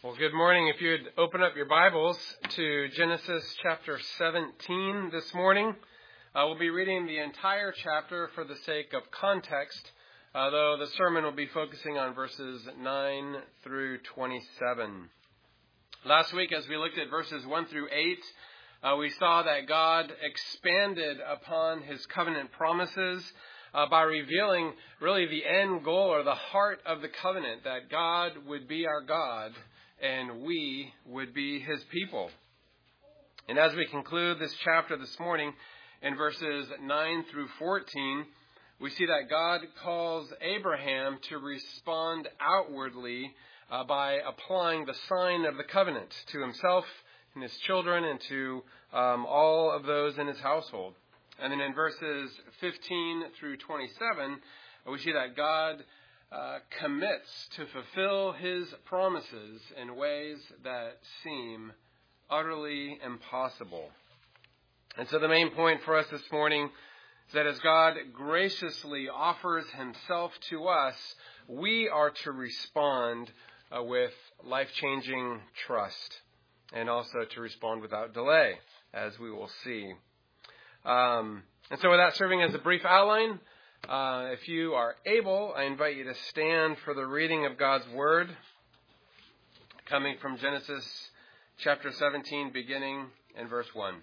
Well, good morning. If you'd open up your Bibles to Genesis chapter 17 this morning, we'll be reading the entire chapter for the sake of context, though the sermon will be focusing on verses 9 through 27. Last week, as we looked at verses 1 through 8, we saw that God expanded upon his covenant promises by revealing really the end goal or the heart of the covenant, that God would be our God and we would be his people. And as we conclude this chapter this morning, in verses 9 through 14, we see that God calls Abraham to respond outwardly by applying the sign of the covenant to himself and his children and to all of those in his household. And then in verses 15 through 27, we see that God commits to fulfill his promises in ways that seem utterly impossible. And so the main point for us this morning is that as God graciously offers himself to us, we are to respond with life-changing trust and also to respond without delay, as we will see. And so with that serving as a brief outline, if you are able, I invite you to stand for the reading of God's Word, coming from Genesis chapter 17, beginning in verse 1.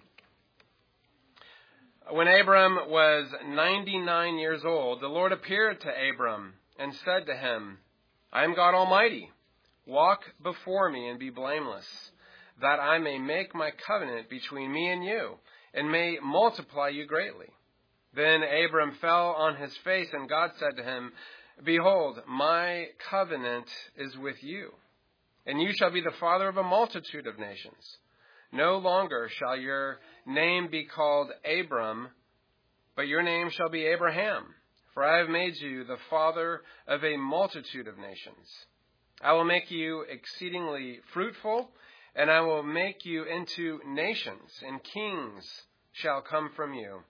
When Abram was 99 years old, the Lord appeared to Abram and said to him, I am God Almighty. Walk before me and be blameless, that I may make my covenant between me and you, and may multiply you greatly. Then Abram fell on his face, and God said to him, Behold, my covenant is with you, and you shall be the father of a multitude of nations. No longer shall your name be called Abram, but your name shall be Abraham, for I have made you the father of a multitude of nations. I will make you exceedingly fruitful, and I will make you into nations, and kings shall come from you.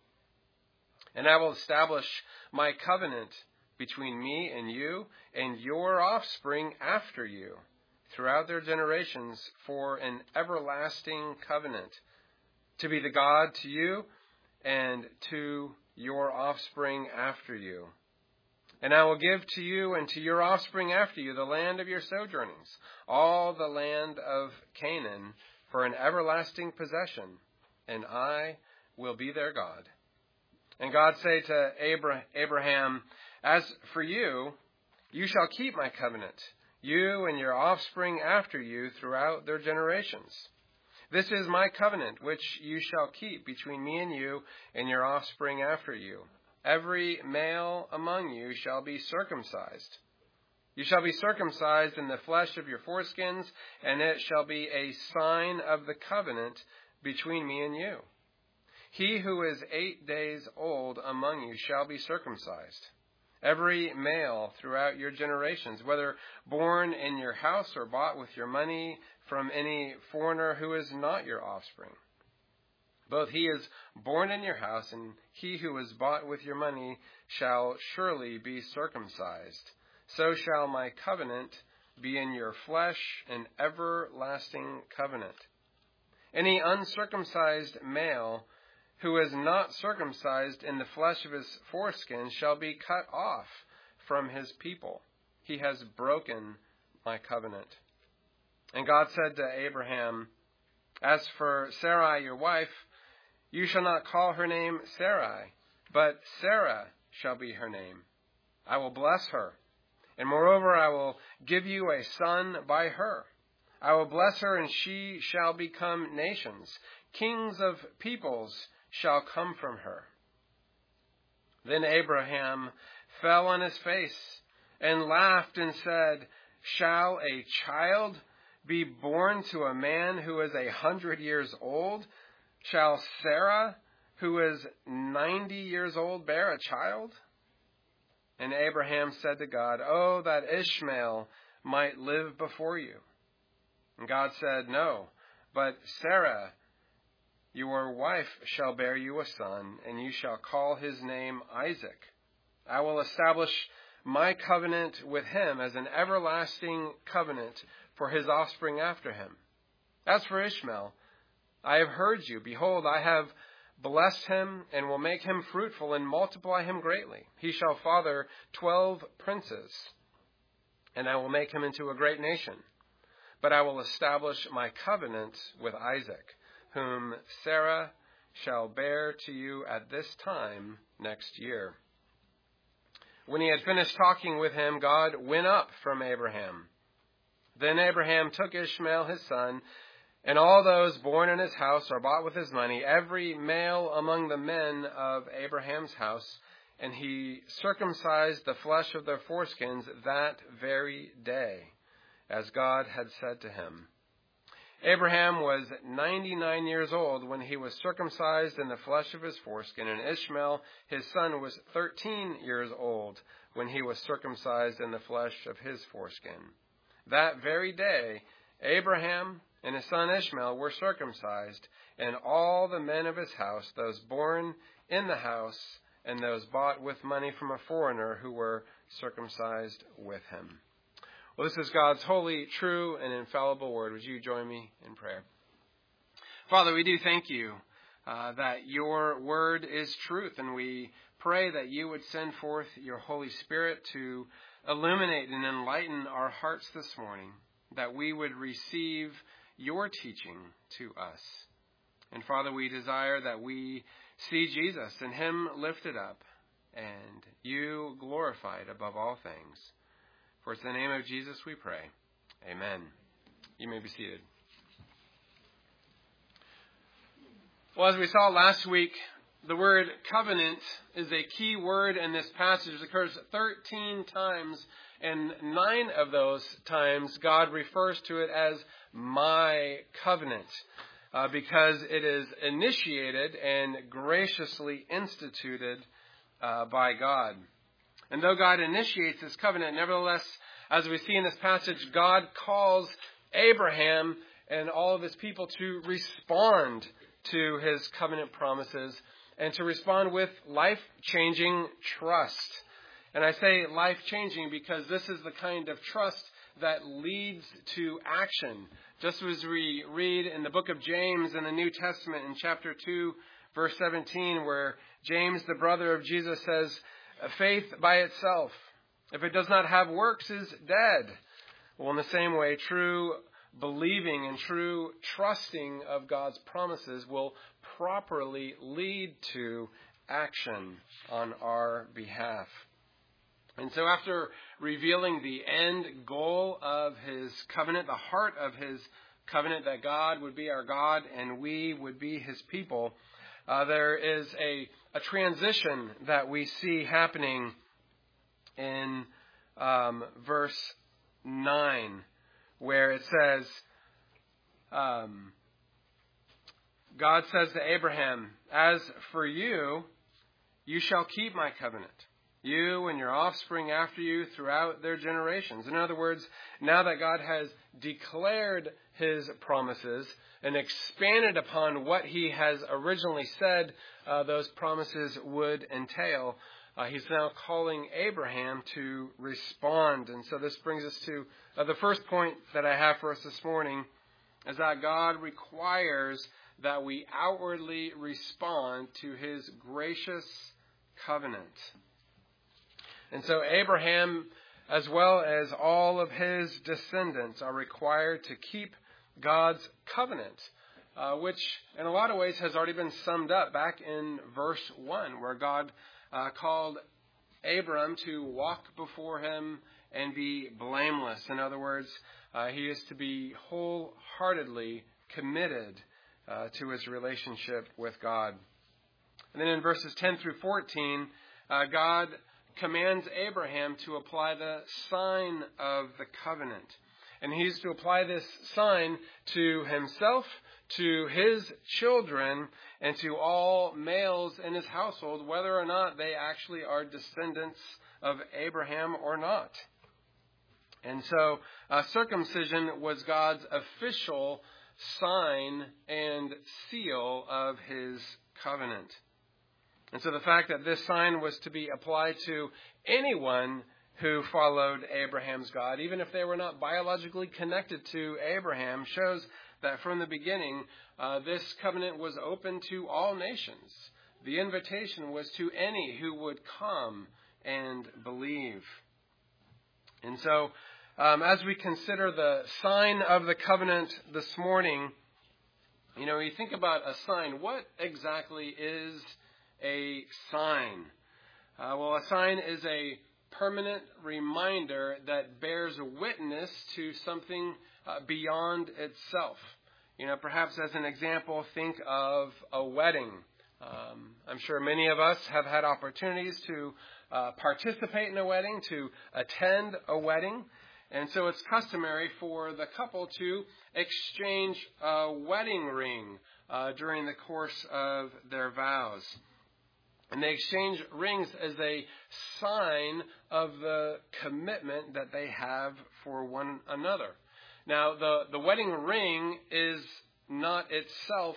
And I will establish my covenant between me and you and your offspring after you throughout their generations for an everlasting covenant, to be the God to you and to your offspring after you. And I will give to you and to your offspring after you the land of your sojournings, all the land of Canaan, for an everlasting possession, and I will be their God. And God said to Abraham, As for you, you shall keep my covenant, you and your offspring after you throughout their generations. This is my covenant, which you shall keep between me and you and your offspring after you. Every male among you shall be circumcised. You shall be circumcised in the flesh of your foreskins, and it shall be a sign of the covenant between me and you. He who is 8 days old among you shall be circumcised. Every male throughout your generations, whether born in your house or bought with your money from any foreigner who is not your offspring. Both he is born in your house and he who is bought with your money shall surely be circumcised. So shall my covenant be in your flesh, an everlasting covenant. Any uncircumcised male who is not circumcised in the flesh of his foreskin shall be cut off from his people. He has broken my covenant. And God said to Abraham, As for Sarai, your wife, you shall not call her name Sarai, but Sarah shall be her name. I will bless her, and moreover I will give you a son by her. I will bless her, and she shall become nations. Kings of peoples shall come from her. Then Abraham fell on his face and laughed and said, Shall a child be born to a man who is 100 years old? Shall Sarah, who is 90 years old, bear a child? And Abraham said to God, Oh, that Ishmael might live before you. And God said, No, but Sarah, your wife, shall bear you a son, and you shall call his name Isaac. I will establish my covenant with him as an everlasting covenant for his offspring after him. As for Ishmael, I have heard you. Behold, I have blessed him and will make him fruitful and multiply him greatly. He shall father 12 princes, and I will make him into a great nation. But I will establish my covenant with Isaac, whom Sarah shall bear to you at this time next year. When he had finished talking with him, God went up from Abraham. Then Abraham took Ishmael his son, and all those born in his house are bought with his money, every male among the men of Abraham's house, and he circumcised the flesh of their foreskins that very day, as God had said to him. Abraham was 99 years old when he was circumcised in the flesh of his foreskin, and Ishmael, his son, was 13 years old when he was circumcised in the flesh of his foreskin. That very day, Abraham and his son Ishmael were circumcised, and all the men of his house, those born in the house, and those bought with money from a foreigner who were circumcised with him. Well, this is God's holy, true, and infallible word. Would you join me in prayer? Father, we do thank you that your word is truth, and we pray that you would send forth your Holy Spirit to illuminate and enlighten our hearts this morning, that we would receive your teaching to us. And Father, we desire that we see Jesus and him lifted up and you glorified above all things. For it's in the name of Jesus we pray. Amen. You may be seated. Well, as we saw last week, the word covenant is a key word in this passage. It occurs 13 times, and 9 of those times God refers to it as my covenant, because it is initiated and graciously instituted by God. And though God initiates this covenant, nevertheless, as we see in this passage, God calls Abraham and all of his people to respond to his covenant promises and to respond with life-changing trust. And I say life-changing because this is the kind of trust that leads to action. Just as we read in the book of James in the New Testament in chapter 2, verse 17, where James, the brother of Jesus, says, faith by itself, if it does not have works, is dead. Well, in the same way, true believing and true trusting of God's promises will properly lead to action on our behalf. And so after revealing the end goal of his covenant, the heart of his covenant, that God would be our God and we would be his people, there is a transition that we see happening in verse 9, where it says, God says to Abraham, as for you, you shall keep my covenant, you and your offspring after you throughout their generations. In other words, now that God has declared his promises and expanded upon what he has originally said those promises would entail, he's now calling Abraham to respond. And so this brings us to the first point that I have for us this morning, is that God requires that we outwardly respond to his gracious covenant. And so Abraham, as well as all of his descendants, are required to keep God's covenant, which in a lot of ways has already been summed up back in verse 1, where God called Abram to walk before him and be blameless. In other words, he is to be wholeheartedly committed to his relationship with God. And then in verses 10 through 14, God commands Abraham to apply the sign of the covenant. And he's to apply this sign to himself, to his children, and to all males in his household, whether or not they actually are descendants of Abraham or not. And so circumcision was God's official sign and seal of his covenant. And so the fact that this sign was to be applied to anyone who followed Abraham's God, even if they were not biologically connected to Abraham, shows that from the beginning, this covenant was open to all nations. The invitation was to any who would come and believe. And so, as we consider the sign of the covenant this morning, you think about a sign. What exactly is a sign? Well, a sign is a permanent reminder that bears witness to something beyond itself. Perhaps as an example, think of a wedding. I'm sure many of us have had opportunities to participate in a wedding, to attend a wedding. And so it's customary for the couple to exchange a wedding ring during the course of their vows. And they exchange rings as a sign of the commitment that they have for one another. Now, the wedding ring is not itself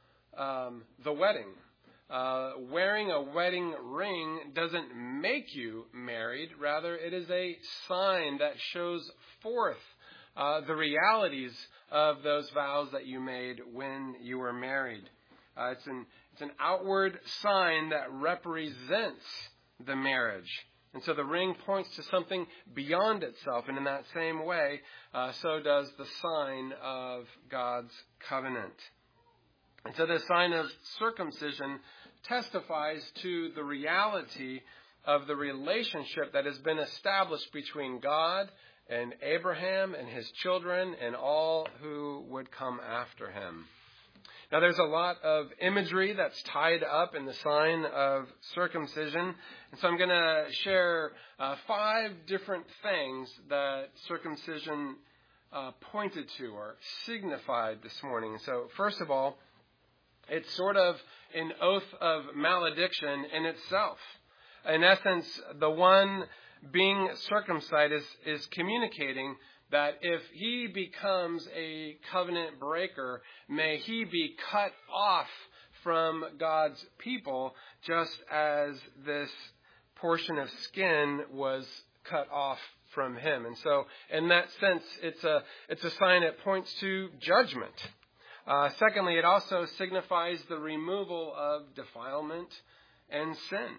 the wedding. Wearing a wedding ring doesn't make you married. Rather, it is a sign that shows forth the realities of those vows that you made when you were married. It's an outward sign that represents the marriage. And so the ring points to something beyond itself. And in that same way, so does the sign of God's covenant. And so the sign of circumcision testifies to the reality of the relationship that has been established between God and Abraham and his children and all who would come after him. Now, there's a lot of imagery that's tied up in the sign of circumcision. And so I'm going to share 5 different things that circumcision pointed to or signified this morning. So first of all, it's sort of an oath of malediction in itself. In essence, the one being circumcised is communicating that if he becomes a covenant breaker, may he be cut off from God's people, just as this portion of skin was cut off from him. And so, in that sense, it's a sign that points to judgment. Secondly, it also signifies the removal of defilement and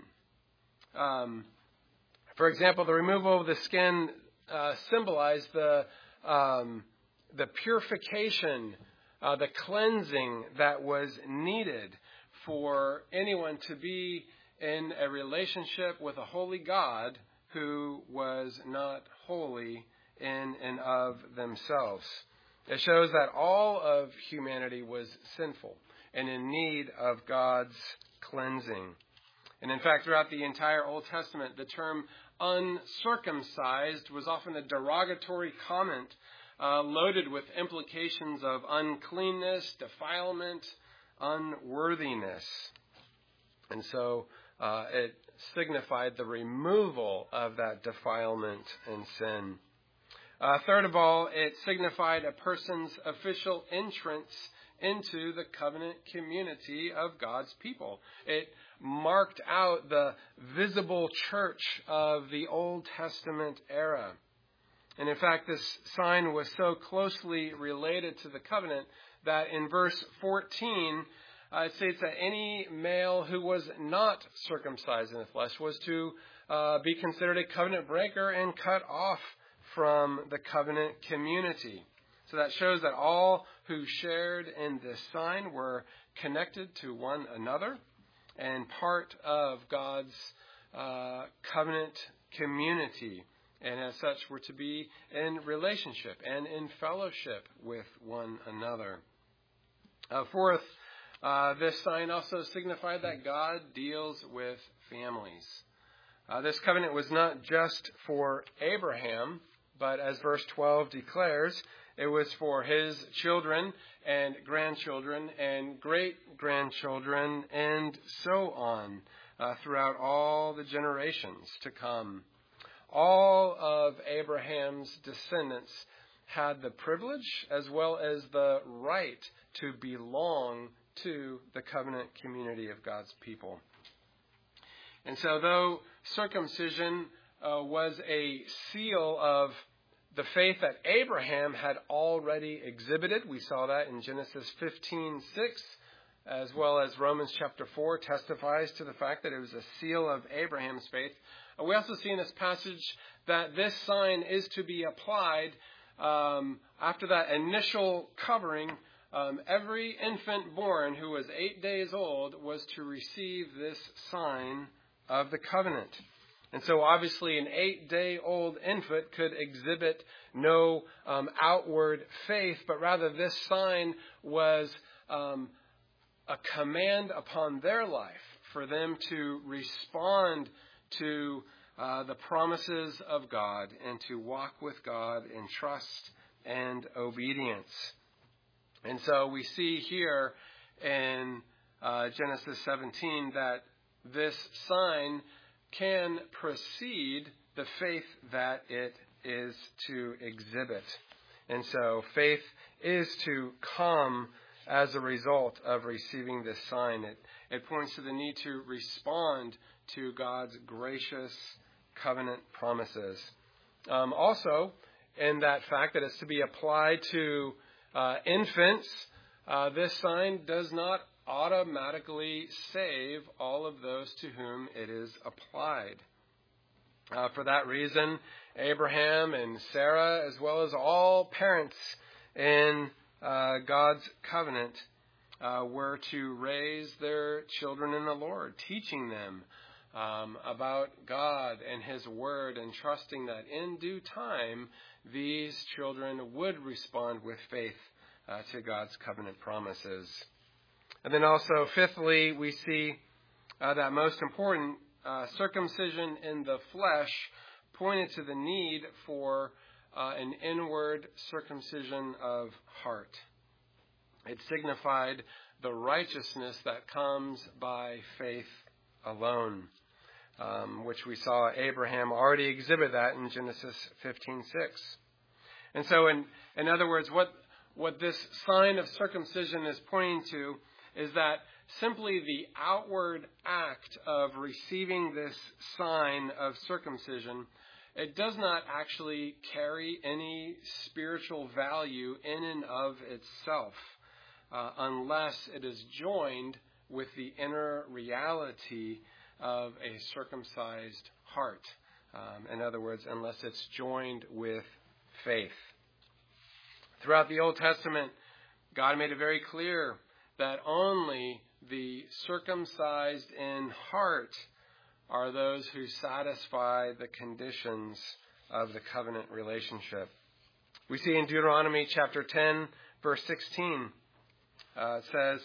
sin. For example, the removal of the skin symbolized the purification, the cleansing that was needed for anyone to be in a relationship with a holy God who was not holy in and of themselves. It shows that all of humanity was sinful and in need of God's cleansing. And in fact, throughout the entire Old Testament, the term uncircumcised was often a derogatory comment loaded with implications of uncleanness, defilement, unworthiness. And so it signified the removal of that defilement and sin. Third of all, it signified a person's official entrance into the covenant community of God's people. It marked out the visible church of the Old Testament era. And in fact, this sign was so closely related to the covenant that in verse 14, it states that any male who was not circumcised in the flesh was to be considered a covenant breaker and cut off from the covenant community. So that shows that all who shared in this sign were connected to one another and part of God's covenant community. And as such, were to be in relationship and in fellowship with one another. Fourth, this sign also signified that God deals with families. This covenant was not just for Abraham, but as verse 12 declares, it was for his children and grandchildren and great-grandchildren and so on throughout all the generations to come. All of Abraham's descendants had the privilege as well as the right to belong to the covenant community of God's people. And so though circumcision was a seal of the faith that Abraham had already exhibited. We saw that in Genesis 15:6, as well as Romans chapter 4 testifies to the fact that it was a seal of Abraham's faith. We also see in this passage that this sign is to be applied after that initial covering. Every infant born who was 8 days old was to receive this sign of the covenant. And so obviously an 8-day-old infant could exhibit no outward faith, but rather this sign was a command upon their life for them to respond to the promises of God and to walk with God in trust and obedience. And so we see here in Genesis 17 that this sign can precede the faith that it is to exhibit. And so faith is to come as a result of receiving this sign. It points to the need to respond to God's gracious covenant promises. Also, in that fact that it's to be applied to infants, this sign does not automatically save all of those to whom it is applied. For that reason, Abraham and Sarah, as well as all parents in God's covenant, were to raise their children in the Lord, teaching them about God and His Word, and trusting that in due time these children would respond with faith to God's covenant promises. And then also, fifthly, we see that most important, circumcision in the flesh pointed to the need for an inward circumcision of heart. It signified the righteousness that comes by faith alone, which we saw Abraham already exhibit that in Genesis 15:6. And so, in other words, what this sign of circumcision is pointing to is that simply the outward act of receiving this sign of circumcision, it does not actually carry any spiritual value in and of itself, unless it is joined with the inner reality of a circumcised heart. In other words, unless it's joined with faith. Throughout the Old Testament, God made it very clear that only the circumcised in heart are those who satisfy the conditions of the covenant relationship. We see in Deuteronomy chapter 10, verse 16, it says,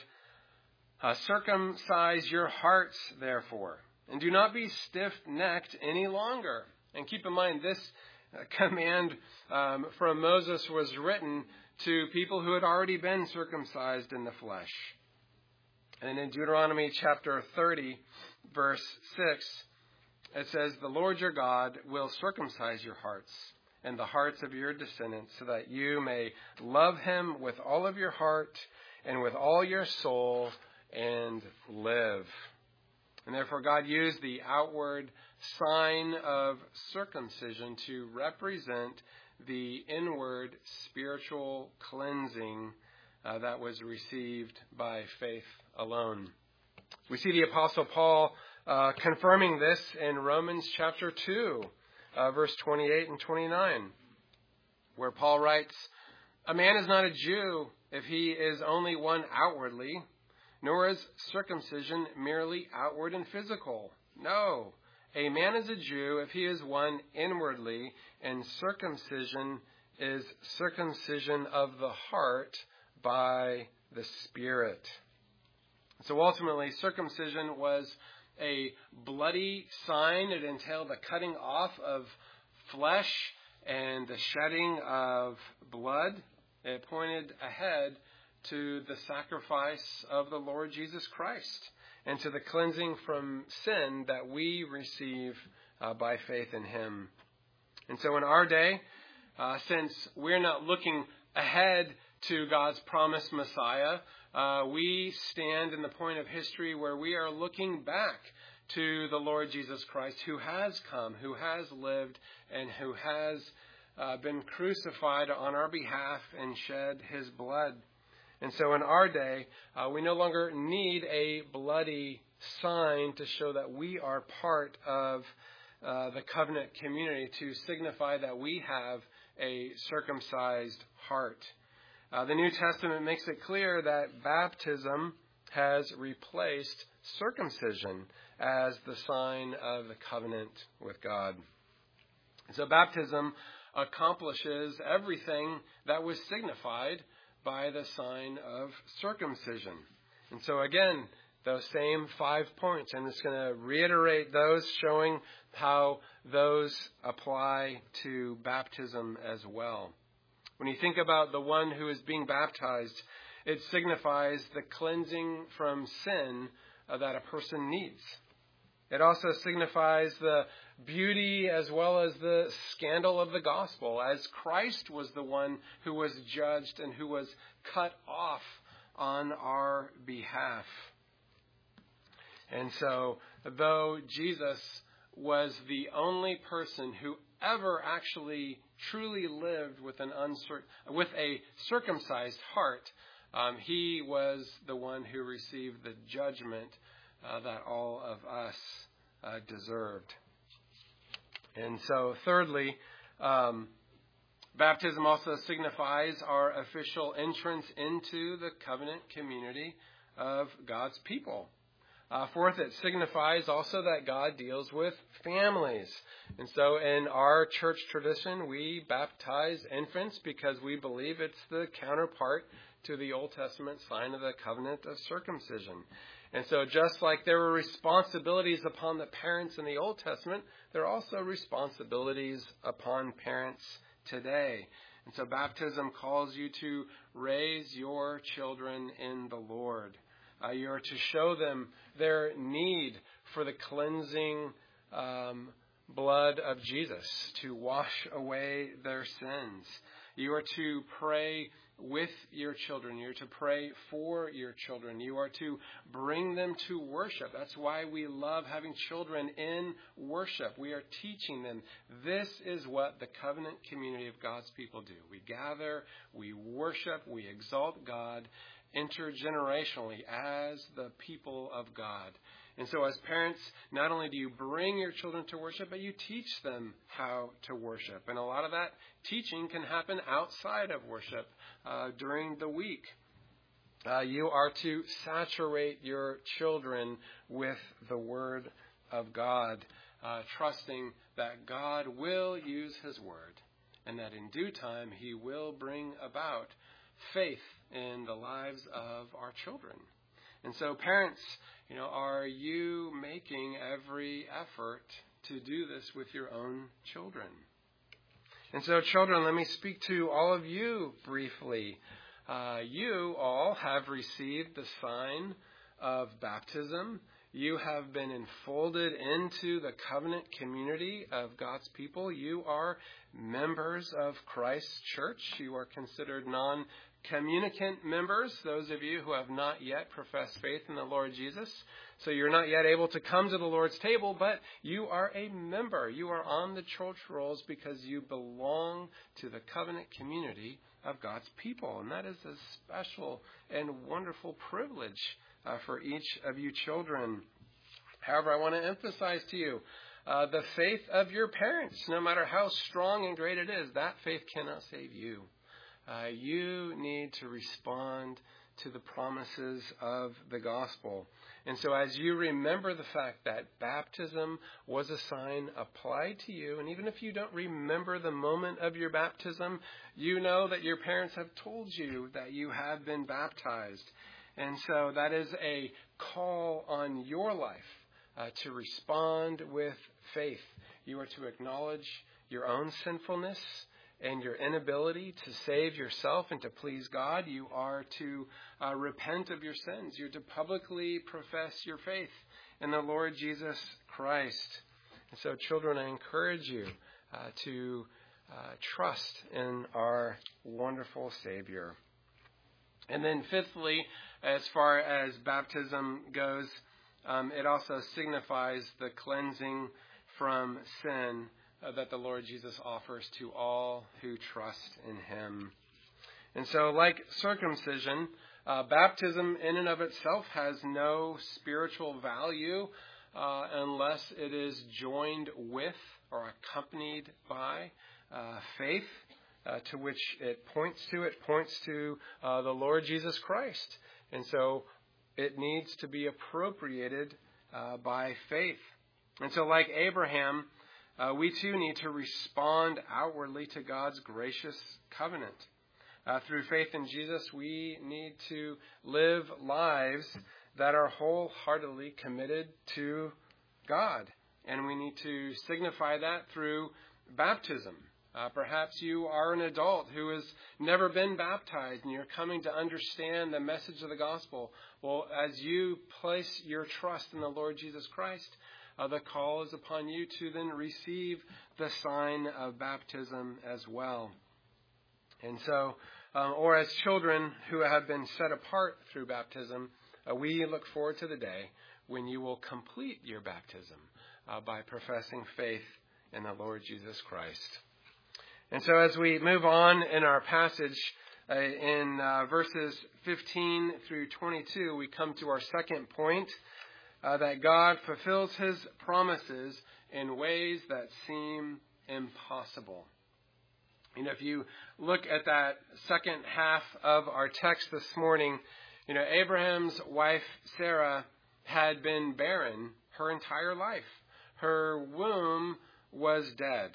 "Circumcise your hearts, therefore, and do not be stiff-necked any longer." And keep in mind, this command from Moses was written to people who had already been circumcised in the flesh. And in Deuteronomy chapter 30, verse 6, it says, "The Lord your God will circumcise your hearts and the hearts of your descendants, so that you may love Him with all of your heart and with all your soul and live." And therefore God used the outward sign of circumcision to represent the inward spiritual cleansing that was received by faith alone. We see the Apostle Paul confirming this in Romans chapter 2, verse 28 and 29, where Paul writes, "A man is not a Jew if he is only one outwardly, nor is circumcision merely outward and physical. No, a man is a Jew if he is one inwardly, and circumcision is circumcision of the heart by the Spirit." So ultimately, circumcision was a bloody sign. It entailed the cutting off of flesh and the shedding of blood. It pointed ahead to the sacrifice of the Lord Jesus Christ and to the cleansing from sin that we receive by faith in Him. And so in our day, since we're not looking ahead to God's promised Messiah, we stand in the point of history where we are looking back to the Lord Jesus Christ, who has come, who has lived, and who has been crucified on our behalf and shed his blood. And so in our day, we no longer need a bloody sign to show that we are part of the covenant community, to signify that we have a circumcised heart. The New Testament makes it clear that baptism has replaced circumcision as the sign of the covenant with God. So baptism accomplishes everything that was signified by the sign of circumcision. And so again, those same 5 points, I'm just going to reiterate those, showing how those apply to baptism as well. When you think about the one who is being baptized, it signifies the cleansing from sin that a person needs. It also signifies the beauty as well as the scandal of the gospel, as Christ was the one who was judged and who was cut off on our behalf. And so, though Jesus was the only person who ever actually truly lived with a circumcised heart, he was the one who received the judgment that all of us deserved. And so, thirdly, baptism also signifies our official entrance into the covenant community of God's people. Fourth, it signifies also that God deals with families. And so in our church tradition, we baptize infants because we believe it's the counterpart to the Old Testament sign of the covenant of circumcision. And so just like there were responsibilities upon the parents in the Old Testament, there are also responsibilities upon parents today. And so baptism calls you to raise your children in the Lord. You are to show them their need for the cleansing blood of Jesus to wash away their sins. You are to pray with your children. You're to pray for your children. You are to bring them to worship. That's why we love having children in worship. We are teaching them. This is what the covenant community of God's people do. We gather, we worship, we exalt God intergenerationally as the people of God. And so as parents, not only do you bring your children to worship, but you teach them how to worship. And a lot of that teaching can happen outside of worship during the week. You are to saturate your children with the Word of God, trusting that God will use His Word and that in due time He will bring about faith in the lives of our children. And so parents, are you making every effort to do this with your own children? And so children, let me speak to all of you briefly. You all have received the sign of baptism. You have been enfolded into the covenant community of God's people. You are members of Christ's church. You are considered non-communicant members, those of you who have not yet professed faith in the Lord Jesus. So you're not yet able to come to the Lord's table, but you are a member. You are on the church rolls because you belong to the covenant community of God's people. And that is a special and wonderful privilege for each of you children. However, I want to emphasize to you, the faith of your parents, no matter how strong and great it is, that faith cannot save you. You need to respond to the promises of the gospel. And so as you remember the fact that baptism was a sign applied to you, and even if you don't remember the moment of your baptism, you know that your parents have told you that you have been baptized. And so that is a call on your life to respond with faith. You are to acknowledge your own sinfulness and your inability to save yourself and to please God. You are to repent of your sins. You're to publicly profess your faith in the Lord Jesus Christ. And so, children, I encourage you to trust in our wonderful Savior. And then fifthly, as far as baptism goes, it also signifies the cleansing from sin that the Lord Jesus offers to all who trust in him. And so, like circumcision, baptism in and of itself has no spiritual value unless it is joined with or accompanied by faith, to which it points to. It points to the Lord Jesus Christ. And so it needs to be appropriated by faith. And so like Abraham, we too need to respond outwardly to God's gracious covenant. Through faith in Jesus, we need to live lives that are wholeheartedly committed to God. And we need to signify that through baptism. Perhaps you are an adult who has never been baptized and you're coming to understand the message of the gospel. Well, as you place your trust in the Lord Jesus Christ, the call is upon you to then receive the sign of baptism as well. And so, or as children who have been set apart through baptism, we look forward to the day when you will complete your baptism by professing faith in the Lord Jesus Christ. And so as we move on in our passage in verses 15 through 22, we come to our second point, that God fulfills his promises in ways that seem impossible. If you look at that second half of our text this morning, Abraham's wife Sarah had been barren her entire life. Her womb was dead.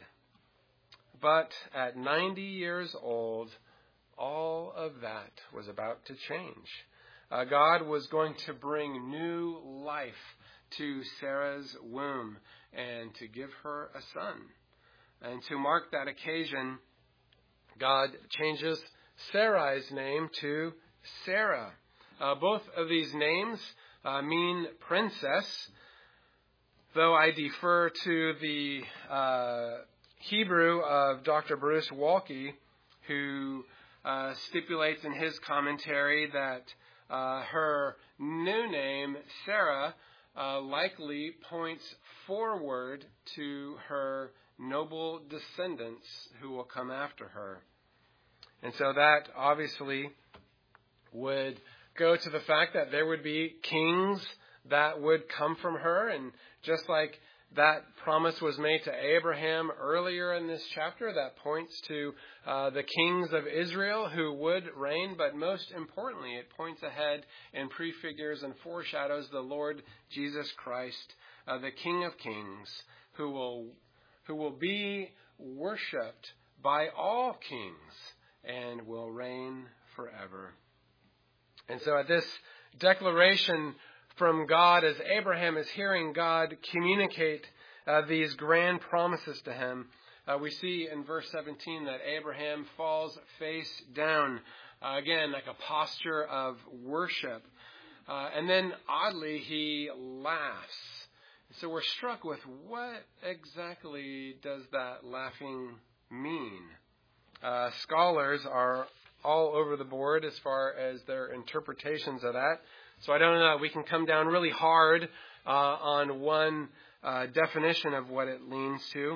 But at 90 years old, all of that was about to change. God was going to bring new life to Sarah's womb and to give her a son. And to mark that occasion, God changes Sarai's name to Sarah. Both of these names mean princess, though I defer to the Hebrew of Dr. Bruce Walke, who stipulates in his commentary that her new name, Sarah, likely points forward to her noble descendants who will come after her. And so that obviously would go to the fact that there would be kings that would come from her. And just like that promise was made to Abraham earlier in this chapter, that points to the kings of Israel who would reign. But most importantly, it points ahead and prefigures and foreshadows the Lord Jesus Christ, the King of Kings, who will be worshipped by all kings and will reign forever. And so at this declaration from God, as Abraham is hearing God communicate these grand promises to him, we see in verse 17 that Abraham falls face down, again, like a posture of worship. And then, oddly, he laughs. So we're struck with what exactly does that laughing mean? Scholars are all over the board as far as their interpretations of that. So I don't know, we can come down really hard on one definition of what it leans to.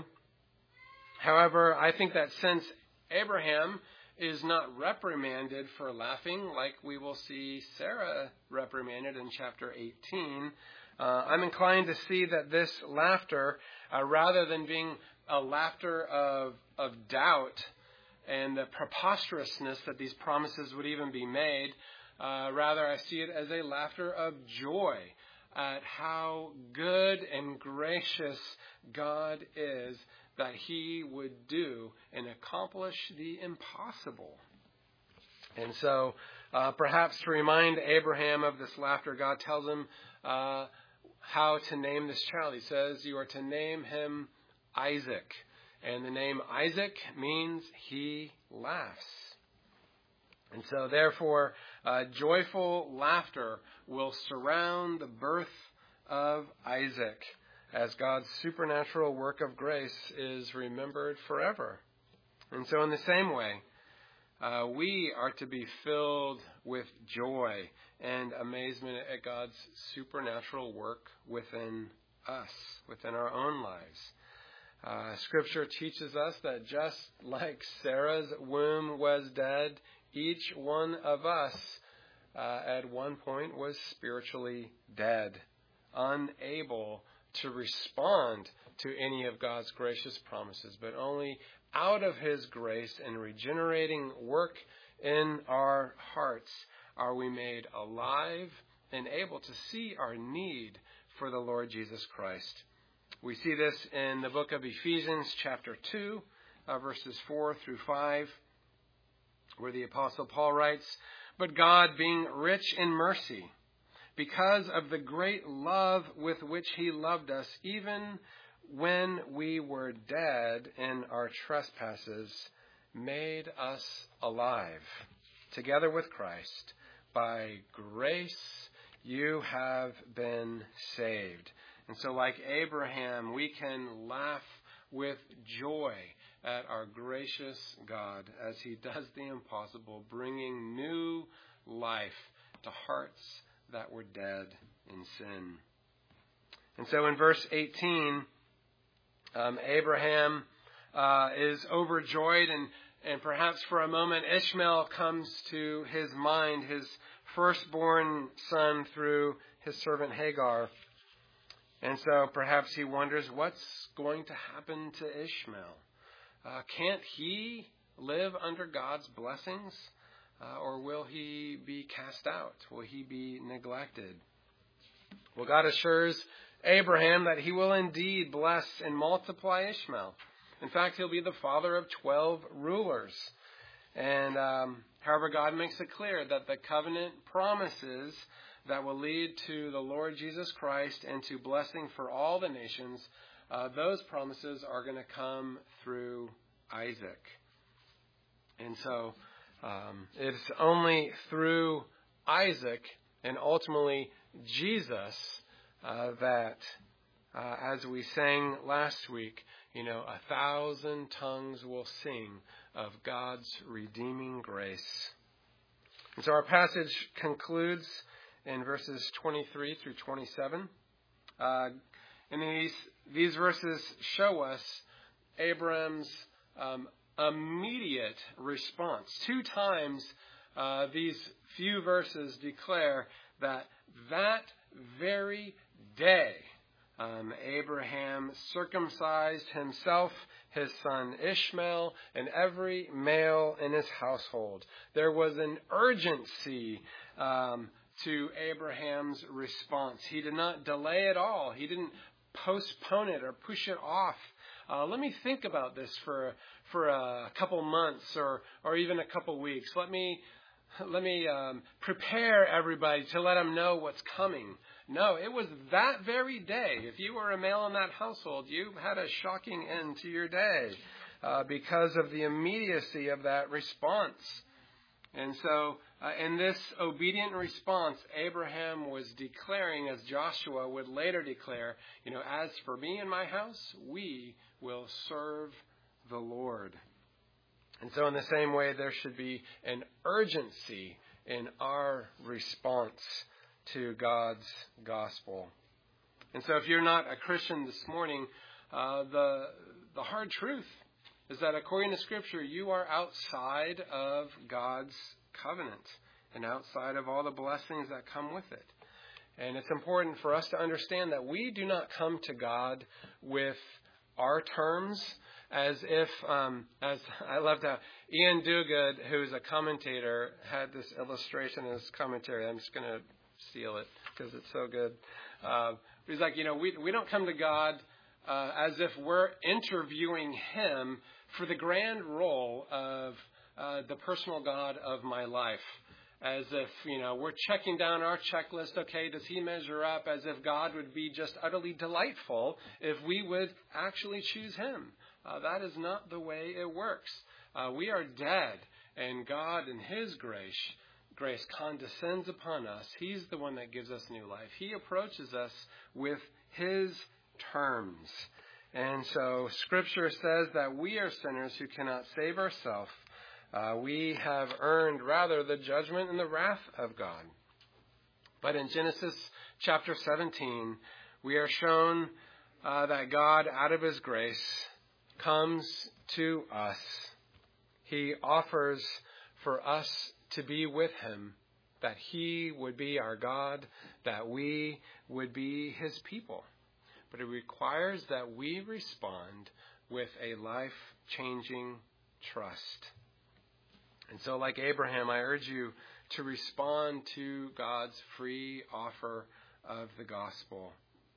However, I think that since Abraham is not reprimanded for laughing, like we will see Sarah reprimanded in chapter 18, I'm inclined to see that this laughter, rather than being a laughter of doubt and the preposterousness that these promises would even be made, rather, I see it as a laughter of joy at how good and gracious God is that he would do and accomplish the impossible. And so, perhaps to remind Abraham of this laughter, God tells him how to name this child. He says, you are to name him Isaac. And the name Isaac means he laughs. And so, therefore, joyful laughter will surround the birth of Isaac as God's supernatural work of grace is remembered forever. And so, in the same way, we are to be filled with joy and amazement at God's supernatural work within us, within our own lives. Scripture teaches us that just like Sarah's womb was dead, each one of us at one point was spiritually dead, unable to respond to any of God's gracious promises, but only out of His grace and regenerating work in our hearts are we made alive and able to see our need for the Lord Jesus Christ. We see this in the book of Ephesians chapter 2, verses 4 through 5, where the Apostle Paul writes, "But God, being rich in mercy, because of the great love with which He loved us, even when we were dead in our trespasses, made us alive together with Christ. By grace you have been saved." And so like Abraham, we can laugh with joy at our gracious God as He does the impossible, bringing new life to hearts that were dead in sin. And so in verse 18, Abraham is overjoyed, and perhaps for a moment Ishmael comes to his mind, his firstborn son through his servant Hagar. And so perhaps he wonders what's going to happen to Ishmael. Can't he live under God's blessings? Or will he be cast out? Will he be neglected? Well, God assures Abraham that He will indeed bless and multiply Ishmael. In fact, he'll be the father of 12 rulers. And however, God makes it clear that the covenant promises that will lead to the Lord Jesus Christ and to blessing for all the nations, those promises are going to come through Isaac. And so it's only through Isaac and ultimately Jesus that, as we sang last week, 1,000 tongues will sing of God's redeeming grace. And so our passage concludes in verses 23 through 27. And these verses show us Abram's immediate response. 2 times these few verses declare that very day Abraham circumcised himself, his son Ishmael, and every male in his household. There was an urgency to Abraham's response. He did not delay at all. He didn't postpone it or push it off. Let me think about this for a couple months or even a couple weeks. Let me prepare everybody to let them know what's coming. No, it was that very day. If you were a male in that household, you had a shocking end to your day because of the immediacy of that response. And so in this obedient response, Abraham was declaring, as Joshua would later declare, as for me and my house, we will serve the Lord. And so in the same way, there should be an urgency in our response to God's gospel. And so if you're not a Christian this morning, the hard truth is that according to Scripture, you are outside of God's covenant and outside of all the blessings that come with it. And it's important for us to understand that we do not come to God with our terms as if, as I loved how Ian Duguid, who's a commentator, had this illustration in his commentary. I'm just going to steal it because it's so good. He's like, we don't come to God as if we're interviewing Him for the grand role of the personal God of my life. As if, we're checking down our checklist. Okay, does He measure up? As if God would be just utterly delightful if we would actually choose Him. That is not the way it works. We are dead, and God in His grace condescends upon us. He's the one that gives us new life. He approaches us with His terms. And so Scripture says that we are sinners who cannot save ourselves, We have earned rather the judgment and the wrath of God. But in Genesis chapter 17, we are shown that God, out of his grace, comes to us. He offers for us to be with him, that he would be our God, that we would be his people. But it requires that we respond with a life-changing trust. And so, like Abraham, I urge you to respond to God's free offer of the gospel,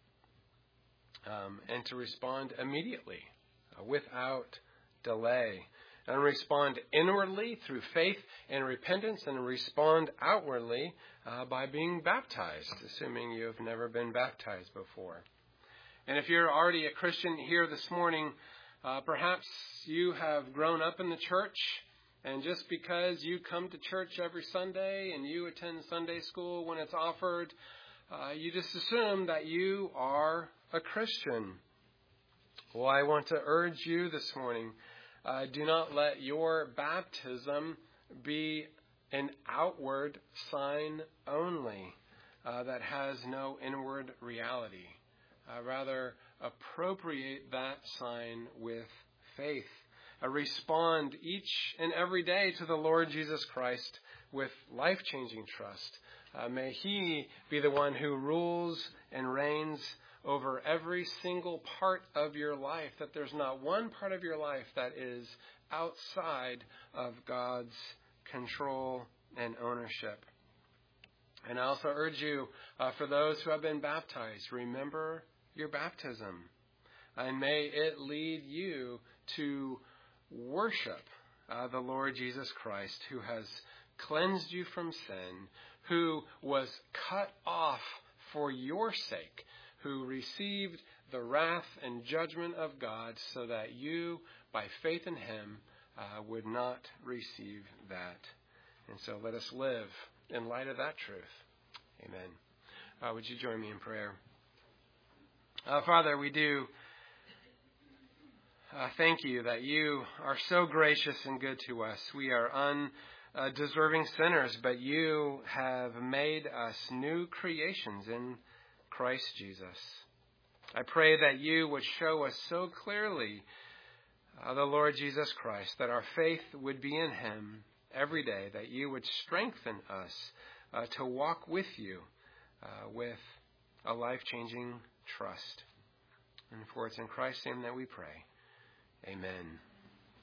and to respond immediately, without delay, and respond inwardly through faith and repentance, and respond outwardly by being baptized, assuming you have never been baptized before. And if you're already a Christian here this morning, perhaps you have grown up in the church, and just because you come to church every Sunday and you attend Sunday school when it's offered, you just assume that you are a Christian. Well, I want to urge you this morning, do not let your baptism be an outward sign only that has no inward reality. Rather, appropriate that sign with faith. Respond each and every day to the Lord Jesus Christ with life-changing trust. May he be the one who rules and reigns over every single part of your life, that there's not one part of your life that is outside of God's control and ownership. And I also urge you, for those who have been baptized, remember your baptism. And may it lead you to worship the Lord Jesus Christ, who has cleansed you from sin, who was cut off for your sake, who received the wrath and judgment of God so that you, by faith in him, would not receive that. And so let us live in light of that truth. Amen. Would you join me in prayer? Father, we do thank you that you are so gracious and good to us. We are undeserving sinners, but you have made us new creations in Christ Jesus. I pray that you would show us so clearly the Lord Jesus Christ, that our faith would be in him every day, that you would strengthen us to walk with you with a life-changing trust. And for it's in Christ's name that we pray. Amen.